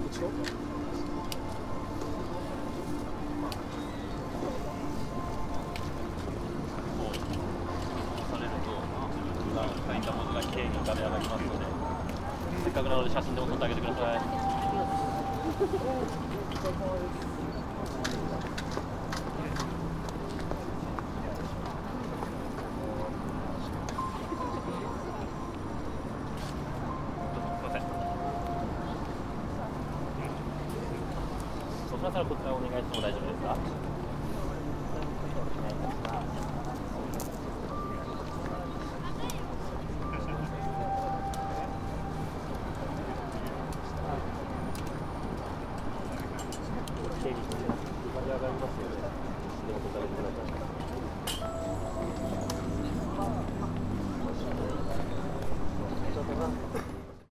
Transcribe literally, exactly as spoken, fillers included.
せっかくなので写真でも撮ってあげてください。そちらからこちらお願いしても大丈夫ですか。整理して上がりますよ。